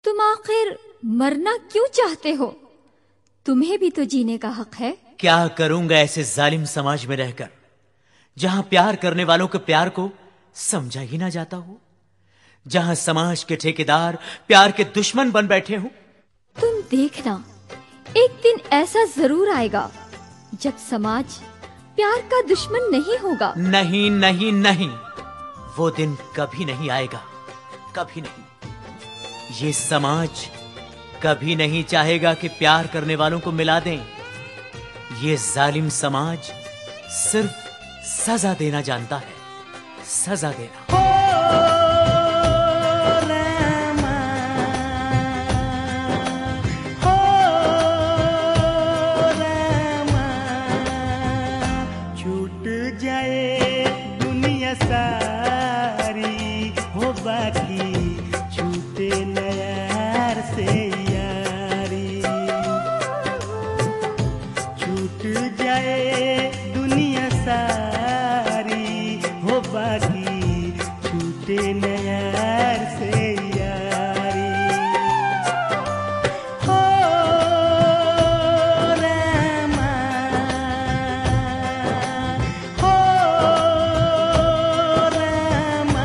तुम आखिर मरना क्यों चाहते हो? तुम्हें भी तो जीने का हक है। क्या करूंगा ऐसे जालिम समाज में रहकर, जहां प्यार करने वालों के प्यार को समझा ही ना जाता हो, जहां समाज के ठेकेदार प्यार के दुश्मन बन बैठे हो। तुम देखना, एक दिन ऐसा जरूर आएगा जब समाज प्यार का दुश्मन नहीं होगा। नहीं नहीं नहीं, वो दिन कभी नहीं आएगा, कभी नहीं। ये समाज कभी नहीं चाहेगा कि प्यार करने वालों को मिला दें। ये जालिम समाज सिर्फ सजा देना जानता है, सजा देना। छूट जाए दुनिया सारी, हो बाकी छूटे न यार से यारी। छूट जाए दुनिया सारी, हो बाकी छूटे न यार से यारी। हो रामा, हो रामा।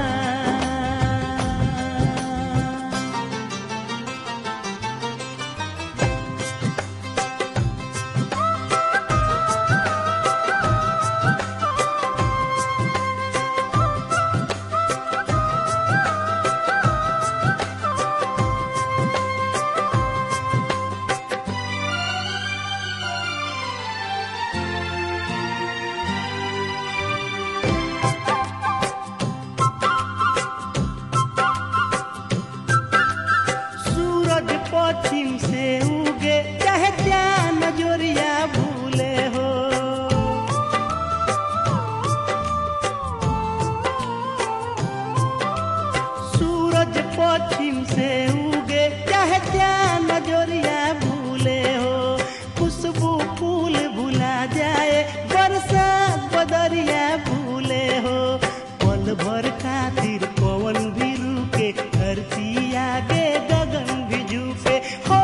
सूरज पश्चिम से उगे, चाहे चांद नजरिया भूले हो। सूरज पश्चिम से उगे, चाहे चांद नजरिया भूले हो। खुशबू फूल भुला जाए, बरसात बदरिया भूले हो। पल भर खातिर पवन भी रुके, धरती आगे गगन भी झुके। हो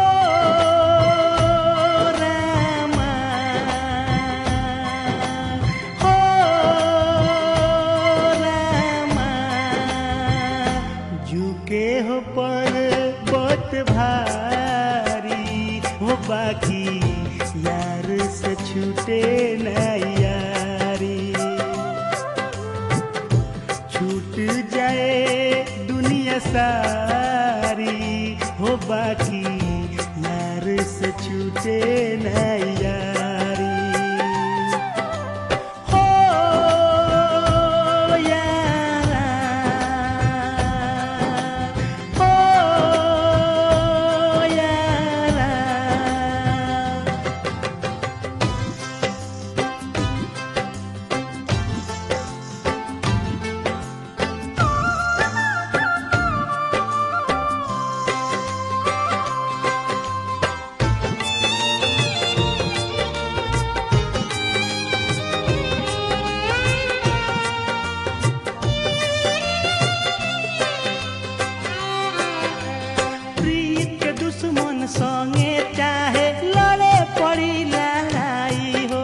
रामा, हो रामा। झुके हो पर्वत भारी, हो बाकी यार से छूटे न यारी। छूट जाए दुनिया सारी, हो बाकी यार से छूटे न यारी। हो यारा, हो यारा। प्रीत के दुश्मन संगे चाहे लड़े पड़ी लड़ाई हो।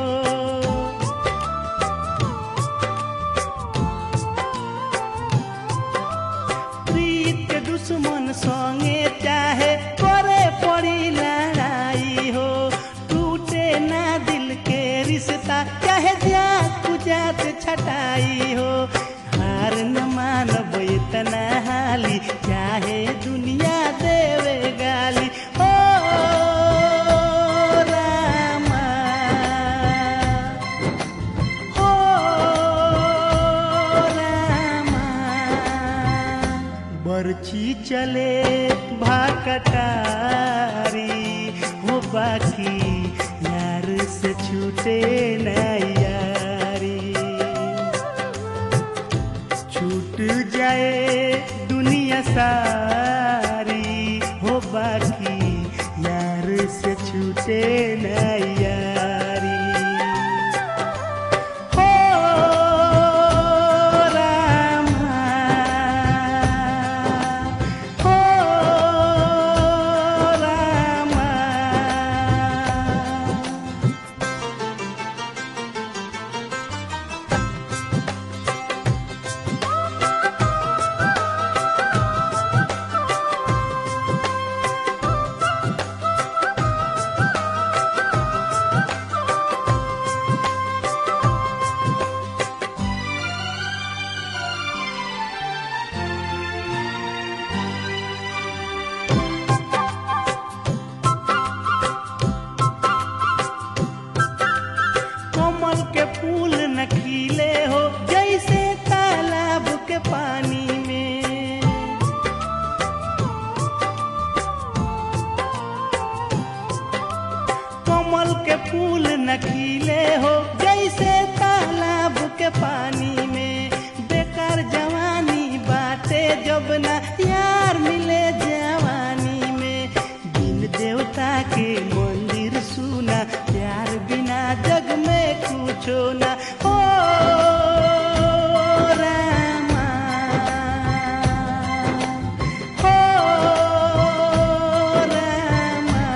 प्रीत के दुश्मन संगे चाहे करे पड़ी लड़ाई हो। टूटे ना दिल के रिश्ता, चाहे जात कुजात छटाई हो। हार न मानब इतना हाली, चाहे दुनिया देवे गाली। हो रामा, हो रामा। बरछी चले भाकटारी, हो बाकी यार से छूटे न यारी। छूट जाए दुनिया सारी, हो बाकी यार से छूटे न यारी। हो रामा, हो न खिले हो जैसे तालाब के पानी में। बेकार जवानी बाटे जब ना यार मिले जवानी में। दिन देवता के मंदिर सुना प्यार बिना जग में कुछो ना। ओ रामा, ओ रामा,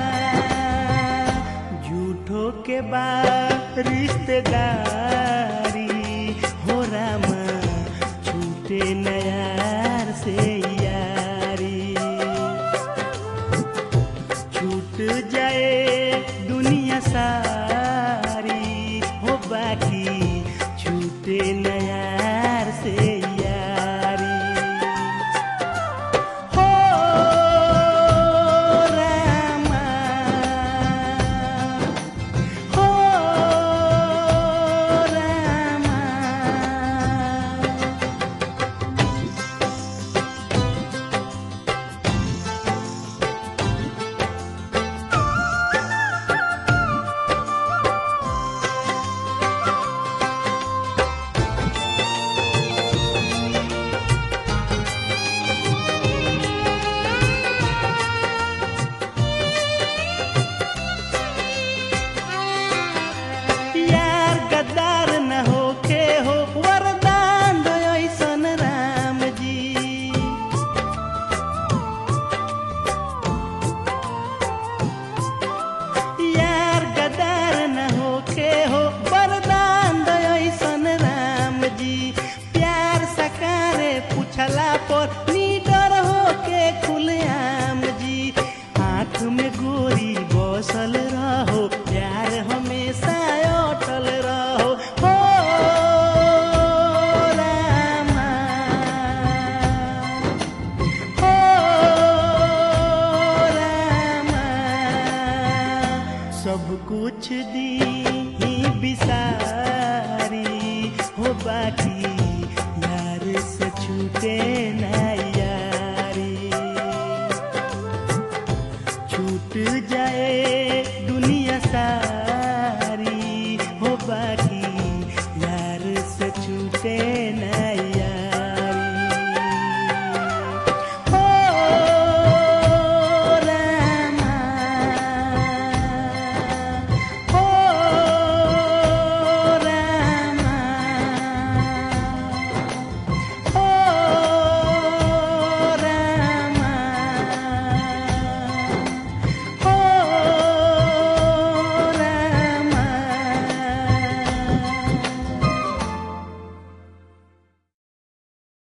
झूठो के बाद रिश्तेदारी हो रामा, छूटे न यार से यारी। छूट जाए दुनिया सारी हो बाकी छूटे न यार से यारी। हो रामा, हो रामा। यार गद्दार न होके हो वरदान दो ऐसन राम जी। यार गद्दार न होके हो वरदान दो ऐसन राम जी। प्यार सकारे पूछला पर निडर होके खुलेआम जी। आँख में गोरी बसल रहो प्यार हमेशा अटल रहो। हो रामा, हो रामा, सब कुछ दी विसारी